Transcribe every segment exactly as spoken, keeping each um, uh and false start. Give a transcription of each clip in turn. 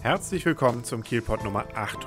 Herzlich willkommen zum Kielpot Nummer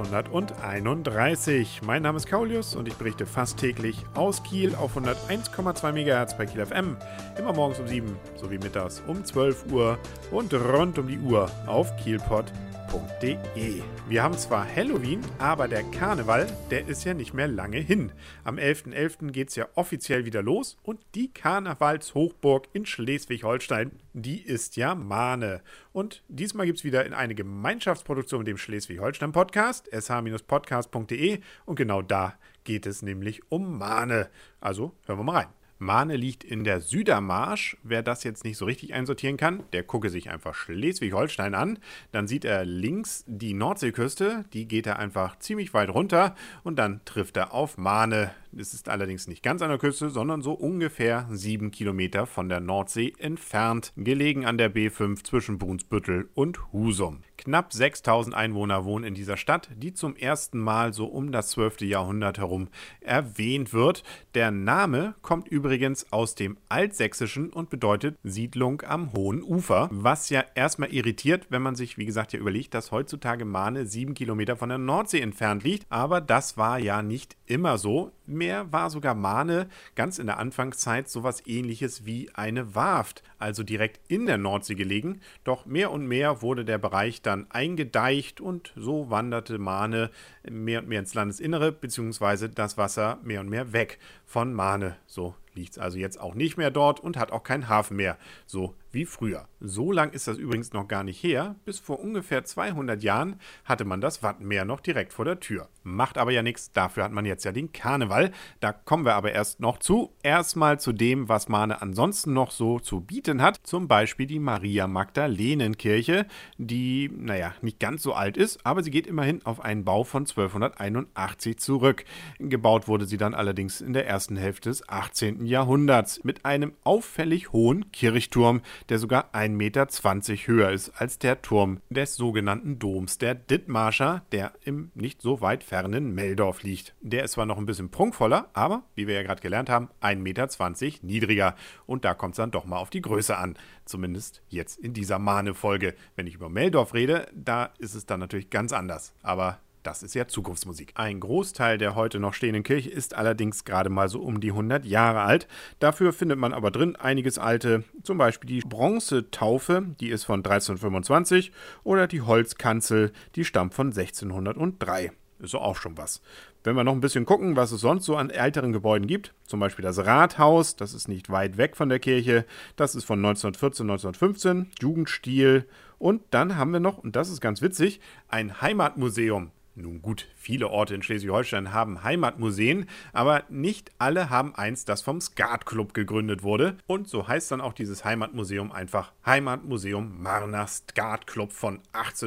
achthunderteinunddreißig. Mein Name ist Kaulius und ich berichte fast täglich aus Kiel auf hunderteins Komma zwei Megahertz bei Kiel F M. Immer morgens um sieben sowie mittags um zwölf Uhr und rund um die Uhr auf kielpot punkt de. Wir haben zwar Halloween, aber der Karneval, der ist ja nicht mehr lange hin. Am elften elften geht es ja offiziell wieder los und die Karnevalshochburg in Schleswig-Holstein, die ist ja Mahne. Und diesmal gibt es wieder in eine Gemeinschaftsproduktion mit dem Schleswig-Holstein-Podcast, s h podcast punkt de, und genau da geht es nämlich um Mahne. Also hören wir mal rein. Mahne liegt in der Südermarsch. Wer das jetzt nicht so richtig einsortieren kann, der gucke sich einfach Schleswig-Holstein an. Dann sieht er links die Nordseeküste, die geht er einfach ziemlich weit runter und dann trifft er auf Mahne. Es ist allerdings nicht ganz an der Küste, sondern so ungefähr sieben Kilometer von der Nordsee entfernt, gelegen an der B fünf zwischen Brunsbüttel und Husum. Knapp sechstausend Einwohner wohnen in dieser Stadt, die zum ersten Mal so um das zwölfte Jahrhundert herum erwähnt wird. Der Name kommt übrigens aus dem Altsächsischen und bedeutet Siedlung am Hohen Ufer, was ja erstmal irritiert, wenn man sich, wie gesagt, ja überlegt, dass heutzutage Mahne sieben Kilometer von der Nordsee entfernt liegt, aber das war ja nicht immer so. Mehr war sogar Mahne ganz in der Anfangszeit sowas Ähnliches wie eine Warft, also direkt in der Nordsee gelegen. Doch mehr und mehr wurde der Bereich dann eingedeicht und so wanderte Mahne mehr und mehr ins Landesinnere, beziehungsweise das Wasser mehr und mehr weg von Mahne. So liegt es also jetzt auch nicht mehr dort und hat auch keinen Hafen mehr, so wie früher. So lang ist das übrigens noch gar nicht her. Bis vor ungefähr zweihundert Jahren hatte man das Wattenmeer noch direkt vor der Tür. Macht aber ja nichts, dafür hat man jetzt ja den Karneval. Da kommen wir aber erst noch zu. Erstmal zu dem, was Mahne ansonsten noch so zu bieten hat. Zum Beispiel die Maria-Magdalenen-Kirche, die, naja, nicht ganz so alt ist, aber sie geht immerhin auf einen Bau von zwölfhunderteinundachtzig zurück. Gebaut wurde sie dann allerdings in der ersten Hälfte des achtzehnten Jahrhunderts mit einem auffällig hohen Kirchturm, der sogar ein Meter zwanzig höher ist als der Turm des sogenannten Doms der Dithmarscher, der im nicht so weit fernen Meldorf liegt. Der ist zwar noch ein bisschen prunkvoller, aber, wie wir ja gerade gelernt haben, ein Meter zwanzig niedriger. Und da kommt es dann doch mal auf die Größe an. Zumindest jetzt in dieser Mahne-Folge. Wenn ich über Meldorf rede, da ist es dann natürlich ganz anders. Aber das ist ja Zukunftsmusik. Ein Großteil der heute noch stehenden Kirche ist allerdings gerade mal so um die hundert Jahre alt. Dafür findet man aber drin einiges alte, zum Beispiel die Bronzetaufe, die ist von dreizehnhundertfünfundzwanzig, oder die Holzkanzel, die stammt von sechzehnhundertdrei. Ist doch auch schon was. Wenn wir noch ein bisschen gucken, was es sonst so an älteren Gebäuden gibt, zum Beispiel das Rathaus, das ist nicht weit weg von der Kirche, das ist von neunzehnhundertvierzehn, neunzehnhundertfünfzehn, Jugendstil, und dann haben wir noch, und das ist ganz witzig, ein Heimatmuseum. Nun gut, viele Orte in Schleswig-Holstein haben Heimatmuseen, aber nicht alle haben eins, das vom Skatclub gegründet wurde. Und so heißt dann auch dieses Heimatmuseum einfach Heimatmuseum Marner Skatclub von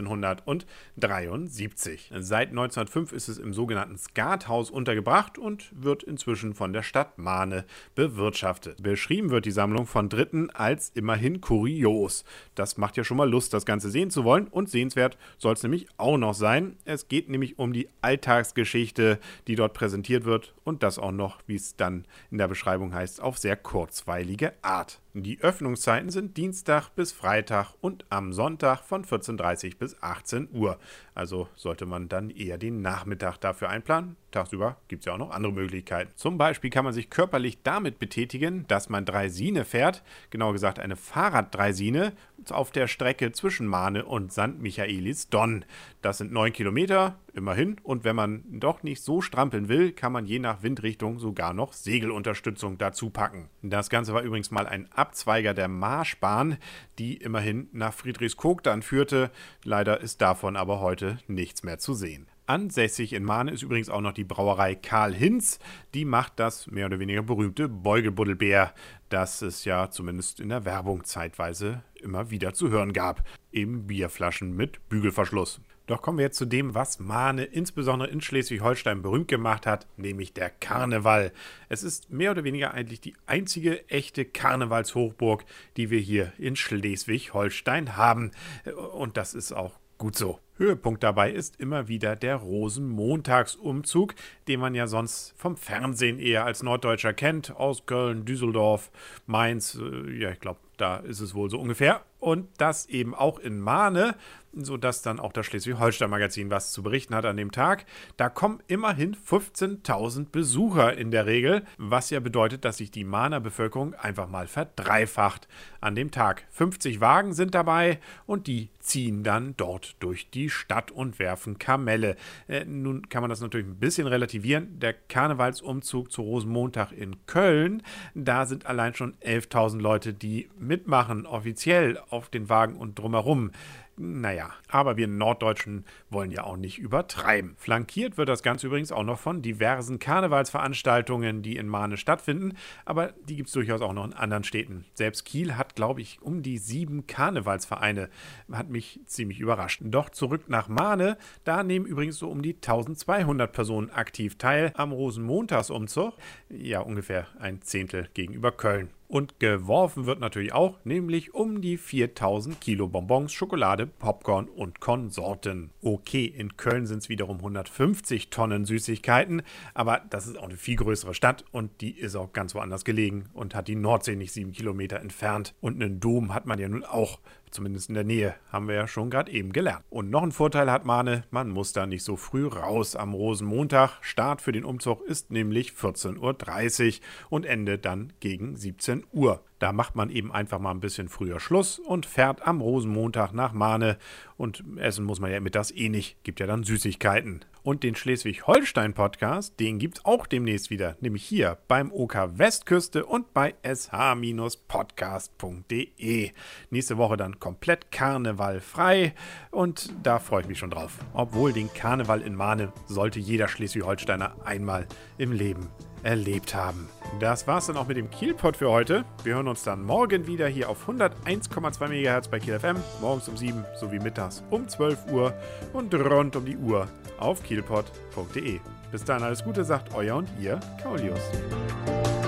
achtzehnhundertdreiundsiebzig. Seit neunzehnhundertfünf ist es im sogenannten Skathaus untergebracht und wird inzwischen von der Stadt Mahne bewirtschaftet. Beschrieben wird die Sammlung von Dritten als immerhin kurios. Das macht ja schon mal Lust, das Ganze sehen zu wollen, und sehenswert soll es nämlich auch noch sein. Es geht nämlich um die Alltagsgeschichte, die dort präsentiert wird, und das auch noch, wie es dann in der Beschreibung heißt, auf sehr kurzweilige Art. Die Öffnungszeiten sind Dienstag bis Freitag und am Sonntag von vierzehn Uhr dreißig bis achtzehn Uhr. Also sollte man dann eher den Nachmittag dafür einplanen. Tagsüber gibt es ja auch noch andere Möglichkeiten. Zum Beispiel kann man sich körperlich damit betätigen, dass man Draisine fährt, genauer gesagt eine Fahrraddraisine, auf der Strecke zwischen Mahne und Sankt Michaelis-Donn. Das sind neun Kilometer, immerhin, und wenn man doch nicht so strampeln will, kann man je nach Windrichtung sogar noch Segelunterstützung dazu packen. Das Ganze war übrigens mal ein Abzweiger der Marschbahn, die immerhin nach Friedrichskoog dann führte. Leider ist davon aber heute nichts mehr zu sehen. Ansässig in Mahne ist übrigens auch noch die Brauerei Karl Hinz. Die macht das mehr oder weniger berühmte Beugelbuddelbier, das es ja zumindest in der Werbung zeitweise immer wieder zu hören gab. Eben Bierflaschen mit Bügelverschluss. Doch kommen wir jetzt zu dem, was Mahne insbesondere in Schleswig-Holstein berühmt gemacht hat, nämlich der Karneval. Es ist mehr oder weniger eigentlich die einzige echte Karnevalshochburg, die wir hier in Schleswig-Holstein haben. Und das ist auch gut so. Höhepunkt dabei ist immer wieder der Rosenmontagsumzug, den man ja sonst vom Fernsehen eher als Norddeutscher kennt, aus Köln, Düsseldorf, Mainz, äh, ja ich glaube, da ist es wohl so ungefähr. Und das eben auch in Mahne, sodass dann auch das Schleswig-Holstein-Magazin was zu berichten hat an dem Tag. Da kommen immerhin fünfzehntausend Besucher in der Regel, was ja bedeutet, dass sich die Mahner Bevölkerung einfach mal verdreifacht an dem Tag. fünfzig Wagen sind dabei und die ziehen dann dort durch die Stadt und werfen Kamelle. Äh, nun kann man das natürlich ein bisschen relativieren. Der Karnevalsumzug zu Rosenmontag in Köln, da sind allein schon elftausend Leute, die mitmachen, offiziell auf den Wagen und drumherum. Naja, aber wir Norddeutschen wollen ja auch nicht übertreiben. Flankiert wird das Ganze übrigens auch noch von diversen Karnevalsveranstaltungen, die in Mahne stattfinden, aber die gibt es durchaus auch noch in anderen Städten. Selbst Kiel hat, glaube ich, um die sieben Karnevalsvereine. Hat mich ziemlich überrascht. Doch zurück nach Mahne, da nehmen übrigens so um die eintausendzweihundert Personen aktiv teil am Rosenmontagsumzug. Ja, ungefähr ein Zehntel gegenüber Köln. Und geworfen wird natürlich auch, nämlich um die viertausend Kilo Bonbons, Schokolade, Popcorn und Konsorten. Okay, in Köln sind es wiederum hundertfünfzig Tonnen Süßigkeiten, aber das ist auch eine viel größere Stadt und die ist auch ganz woanders gelegen und hat die Nordsee nicht sieben Kilometer entfernt. Und einen Dom hat man ja nun auch, zumindest in der Nähe, haben wir ja schon gerade eben gelernt. Und noch einen Vorteil hat Mahne, man muss da nicht so früh raus am Rosenmontag. Start für den Umzug ist nämlich vierzehn Uhr dreißig und Ende dann gegen siebzehn Uhr. Da macht man eben einfach mal ein bisschen früher Schluss und fährt am Rosenmontag nach Mahne. Und essen muss man ja mittags eh nicht, gibt ja dann Süßigkeiten. Und den Schleswig-Holstein-Podcast, den gibt es auch demnächst wieder, nämlich hier beim O K Westküste und bei s h podcast punkt d e. Nächste Woche dann komplett karnevalfrei und da freue ich mich schon drauf. Obwohl den Karneval in Mahne sollte jeder Schleswig-Holsteiner einmal im Leben erlebt haben. Das war's dann auch mit dem Kielpot für heute. Wir hören uns dann morgen wieder hier auf hunderteins Komma zwei Megahertz bei Kiel F M, morgens um sieben sowie mittags um zwölf Uhr und rund um die Uhr auf kielpot punkt d e. Bis dahin alles Gute, sagt euer und ihr Kaulius.